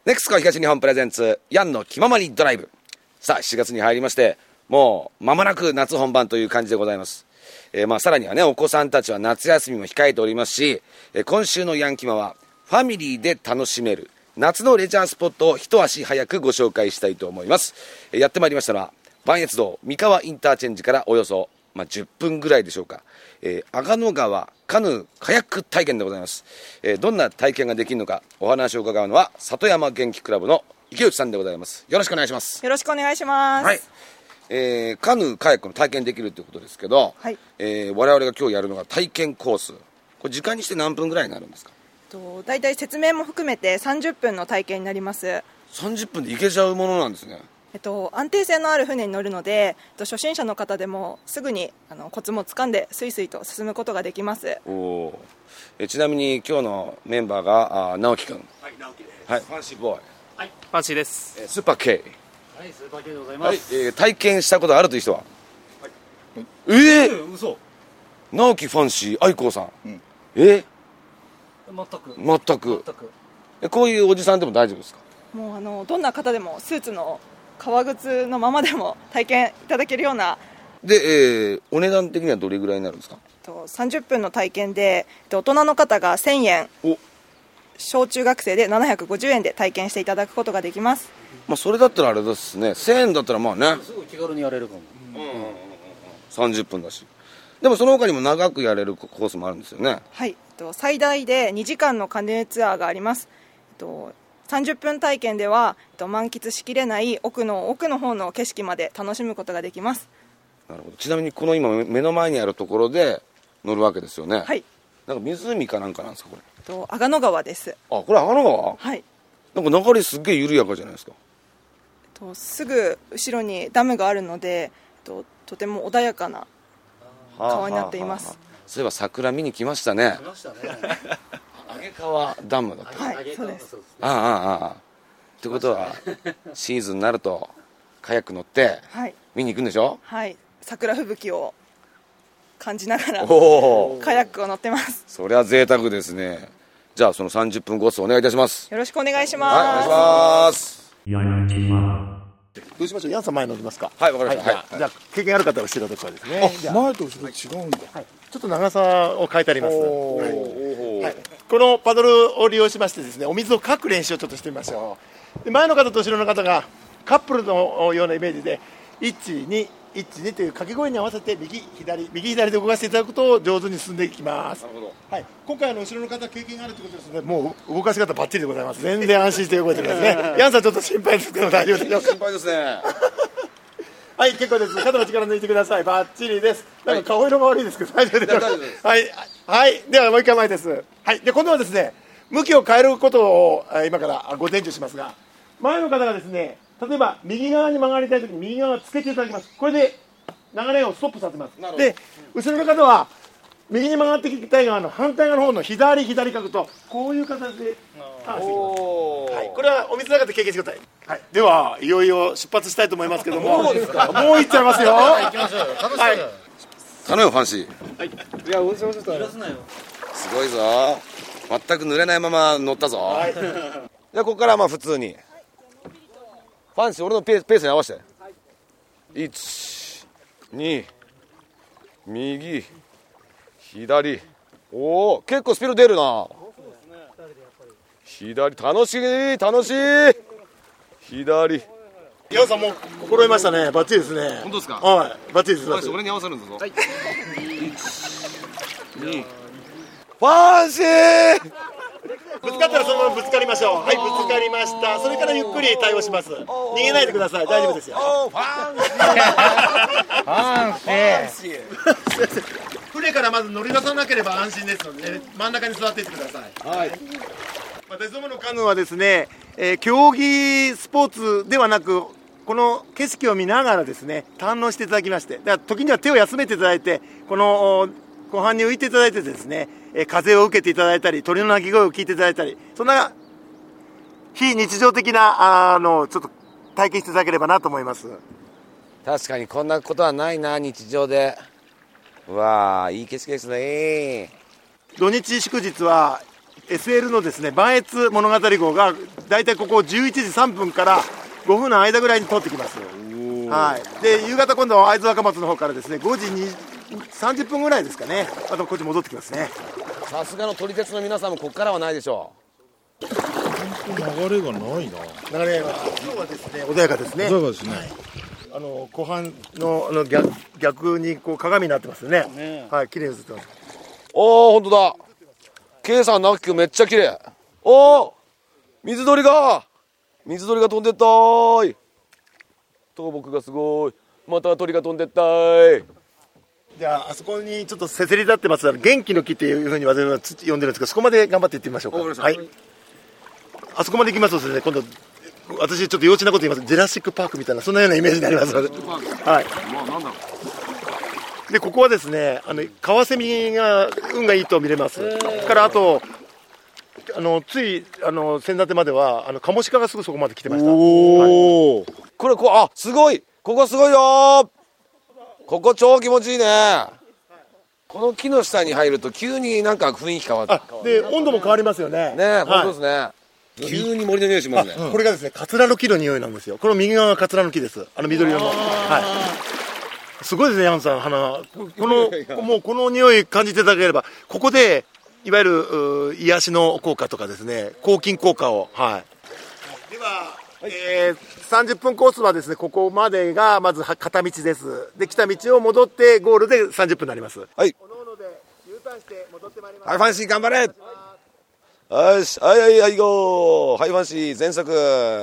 ネクスコ東日本プレゼンツヤンの気ままにドライブ。さあ7月に入りまして、もう間もなく夏本番という感じでございます。さらにはね、お子さんたちは夏休みも控えておりますし、今週のヤンキマはファミリーで楽しめる夏のレジャースポットを一足早くご紹介したいと思います。やってまいりましたのは磐越道三河インターチェンジからおよそ10分ぐらいでしょうか、阿賀野川カヌーカヤック体験でございます。どんな体験ができるのかお話を伺うのは里山元気クラブの池内さんでございます。よろしくお願いします。 よろしくお願いします。 はい。カヌーカヤックの体験できるということですけど、はい、我々が今日やるのが体験コース。これ時間にして何分ぐらいになるんですか？ だいたい説明も含めて30分の体験になります。 30分で行けちゃうものなんですね。 安定性のある船に乗るので、初心者の方でもすぐにコツもつかんでスイスイと進むことができます。 ちなみに今日のメンバーが直樹くん。 はい、直樹です。 はい、ファンシーボーイ。 はい、ファンシーです。 スーパー K。 はい、スーパー K でございます。 はい、体験したことあるという人は、はい、 嘘。 直樹ファンシー愛子さん、 全くこういうおじさんでも大丈夫ですか？ もうどんな方でもスーツの革靴のままでも体験いただけるようなで、お値段的にはどれぐらいになるんですか ？30分の体験で大人の方が1000円、小中学生で750円で体験していただくことができます。 それだったらあれですね、1000円だったらまあね、 すごい気軽にやれるかも、 30分だし。でもその他にも長くやれるコースもあるんですよね。 はい、最大で2時間のカヌーツアーがあります。30分体験では満喫しきれない奥の方の景色まで楽しむことができます。 なるほど。ちなみにこの今目の前にあるところで乗るわけですよね。 はい。 なんか湖かなんかなんですかこれ？ 阿賀野川です。 あ、これ阿賀野川？ はい。 なんか流れすっげえ緩やかじゃないですか。 すぐ後ろにダムがあるのでとても穏やかな川になっています。 そういえば桜見に来ましたね。 来ましたね。 上川ダムだった。 はい、そうです。 ってことはシーズンになるとカヤック乗って見に行くんでしょ？ はい、桜吹雪を感じながらカヤックを乗ってます。 それは贅沢ですね。じゃあその30分コースお願いいたします。 よろしくお願いします。 はい、お願いします。 どうしましょう。ヤンさん前乗りますか？ はい、わかりました。はい、 じゃあ経験ある方は後ろとかですね。 前と後ろ違うんだ。 はい、ちょっと長さを変えてあります。はい、このパドルを利用しましてですね、お水をかく練習をちょっとしてみましょう。で前の方と後ろの方がカップルのようなイメージで1、2、1、2という掛け声に合わせて右左で動かしていただくと上手に進んでいきます。はい、今回後ろの方経験があるということですので、もう動かし方バッチリでございます。全然安心して動いてくださいね。ヤンさんちょっと心配ですけど大丈夫でしょうか？ 心配ですね。 はい、結構です。肩の力抜いてください。バッチリです。なんか顔色が悪いですけど大丈夫でしょうか？はい、ではもう一回前です。はい、で今度はですね、向きを変えることを今からご伝授しますが、前の方がですね、例えば右側に曲がりたいときに右側をつけていただきます。これで流れをストップさせます。で後ろの方は右に曲がってきたい側の反対側の方の左書くとこういう形でターンしていきます。はい、これはお水の中で経験してください。はい、ではいよいよ出発したいと思いますけども、もう行っちゃいますよ。 行きましょうよ。楽しそうよ。 頼むファンシー。 はい。いや、温泉ちょっと。 すごいぞ。全く濡れないまま乗ったぞ。はい、じゃあここからまあ普通に。ファンシー俺のペースに合わせて。1、2、右、左。おお、結構スピード出るな。左、楽しい。左。 ヤンさんもう心得ましたね。バッチリですね。 本当ですか？ はい、バッチリです。 俺に合わせるんだぞ。はい。2。ファンシー。 ぶつかったらそのままぶつかりましょう。はい、ぶつかりました。それからゆっくり対応します。逃げないでください。大丈夫ですよ。 ファンシー。 船からまず乗り出さなければ安心ですので、真ん中に座っていってください。はい。デゾムのカヌーはですね、競技スポーツではなく、この景色を見ながらですね、堪能していただきまして、だから時には手を休めていただいて、この湖畔に浮いていただいてですね、風を受けていただいたり、鳥の鳴き声を聞いていただいたり、そんな非日常的なちょっと体験していただければなと思います。 確かにこんなことはないな、日常で。うわー、いい景色ですね。 土日祝日は SL のですね磐越物語号がだいたいここ11時3分から5分の間ぐらいに通ってきます。はい、で夕方今度会津若松の方からですね5時30分ぐらいですかね、またこっち戻ってきますね。 さすがの撮り鉄の皆さんもここからはないでしょ流れがないな。 流れは今日はですね穏やかですね。 穏やかですね。 湖畔の逆にこう鏡になってますよね。はい、綺麗に映ってます。 おー、ほんとだ。K さん、直樹くんめっちゃ綺麗。おー、水鳥が飛んでったーい。倒木がすごい。また鳥が飛んでったーい。 じゃあそこにちょっとせせり立ってます元気の木っていうふうに私は呼んでるんですけど、そこまで頑張って行ってみましょうか。はい、あそこまで行きますとですね、今度私ちょっと幼稚なこと言います。ジェラシックパークみたいなそんなようなイメージになりますので、はい。 まあ、なんだろう。 でここはですねカワセミが運がいいと見れます。からあとつい先立てまではカモシカがすぐそこまで来てました。 おお、はい、あ、すごい、ここすごいよー。ここ超気持ちいいね。この木の下に入ると急になんか雰囲気変わって、 で温度も変わりますよね。 ね、本当ですね。急に森の匂いしますね。 これがですねカツラの木の匂いなんですよ。この右側がカツラの木です。緑色の。はい、すごいですね、ヤンさん、花。もうこの匂い感じていただければ、ここでいわゆる癒しの効果とかですね、抗菌効果を。はい、では、30分コースはですね、ここまでがまず片道です。で来た道を戻ってゴールで30分になります。 はい。 おのおので U ターンして戻ってまいります。 はい、ファンシー頑張れ。よし、はいゴー。はい、ファンシー全速。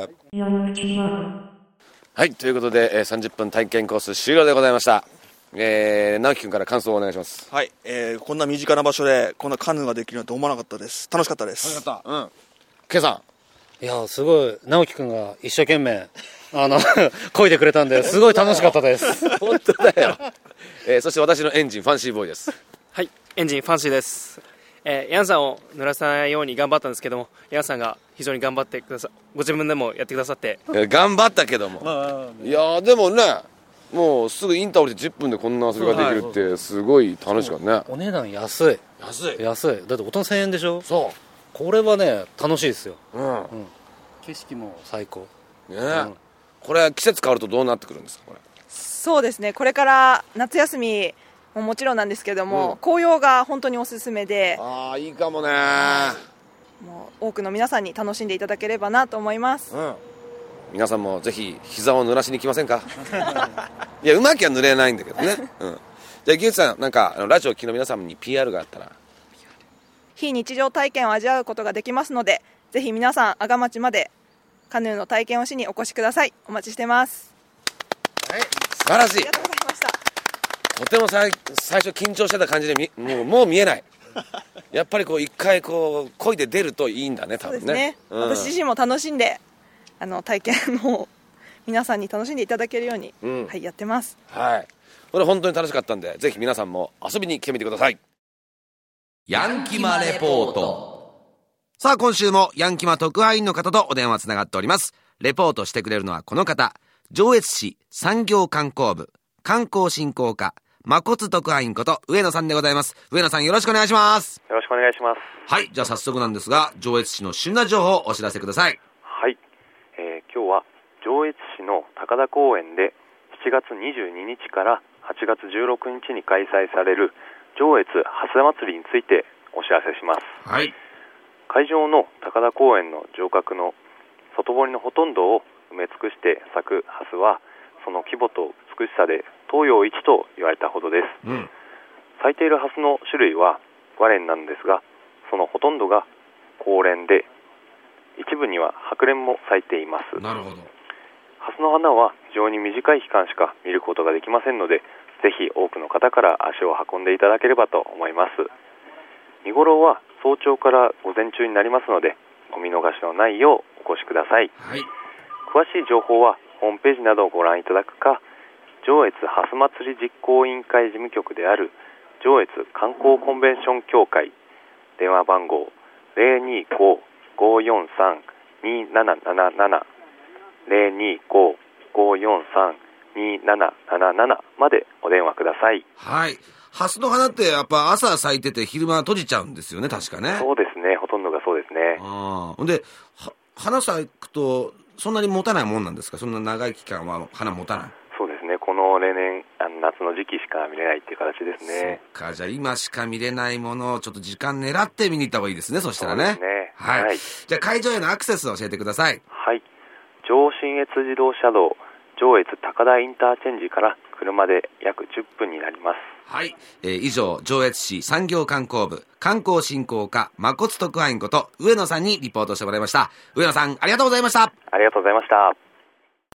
はい、ということで、30分体験コース終了でございました。直樹くんから感想をお願いします。 はい、こんな身近な場所でこんなカヌーができるなんて思わなかったです。楽しかったです。 楽しかった。うん。K さいやすごい直樹くんが一生懸命漕いでくれたんですごい楽しかったです。 ん。本当だよ。そして私のエンジンファンシーボーイです。 はい、エンジンファンシーです。ヤンさんを濡らさないように頑張ったんですけども、ヤンさんが非常に頑張ってくださご自分でもやってくださって、 頑張ったけども、いやでもね、もうすぐインター降りて10分でこんな遊びができるってすごい楽しかったね。 お値段安い。だって大人1000円でしょ。そう、これはね楽しいですよ。景色も最高ね。これ季節変わるとどうなってくるんですか。これそうですね、これから夏休みももちろんなんですけども、紅葉が本当におすすめで、 ああいいかもね。 もう多くの皆さんに楽しんでいただければなと思います。 皆さんもぜひ膝を濡らしに来ませんか。いやうまきは濡れないんだけどね。じゃあ池内さん、なんかラジオを聴きの皆さんに PR があったら。 非日常体験を味わうことができますので、ぜひ皆さん阿賀町までカヌーの体験をしにお越しください。お待ちしてます。 はい、素晴らしい。 ありがとうございました。 とても最初緊張してた感じでもう見えない。やっぱりこう一回こう漕いで出るといいんだね、多分ね。 そうですね、私自身も楽しんで体験を皆さんに楽しんでいただけるように、はい、やってます。 はい、これ本当に楽しかったんで、ぜひ皆さんも遊びに来てみてください。ヤンキマレポート。さあ今週もヤンキマ特派員の方とお電話つながっております。レポートしてくれるのはこの方、上越市産業観光部観光振興課まこつ特派員こと上野さんでございます。上野さん、よろしくお願いします。 よろしくお願いします。 はい、じゃあ早速なんですが、上越市の旬な情報をお知らせください。 はい、今日は上越市の高田公園で7月22日から8月16日に開催される上越ハス祭りについてお知らせします。 はい。 会場の高田公園の城郭の外堀のほとんどを埋め尽くして咲くハスは、その規模と美しさで東洋一と言われたほどです。咲いているハスの種類は和蓮なんですが、そのほとんどが紅蓮で、一部には白蓮も咲いています。 なるほど。 ハスの花は非常に短い期間しか見ることができませんので、ぜひ多くの方から足を運んでいただければと思います。見頃は早朝から午前中になりますので、お見逃しのないようお越しください。 はい、 詳しい情報はホームページなどをご覧いただくか、上越ハス祭り実行委員会事務局である上越観光コンベンション協会、電話番号 025-543-2777 025-543-2777までお電話ください。 はい。 ハスの花ってやっぱ朝咲いてて昼間閉じちゃうんですよね、確かね。 そうですね、ほとんどがそうですね。 ほんで、花咲くとそんなに持たないもんなんですか？そんな長い期間は花持たない？ そうですね、この例年夏の時期しか見れないっていう形ですね。 そっか、じゃあ今しか見れないものをちょっと時間狙って見に行った方がいいですね、そしたらね。 そうですね。 はい。じゃあ会場へのアクセスを教えてください。 はい。上信越自動車道上越高田インターチェンジから車で約10分になります。 はい。以上、上越市産業観光部観光振興課まこつ特派員こと上野さんにリポートしてもらいました。上野さん、ありがとうございました。 ありがとうございました。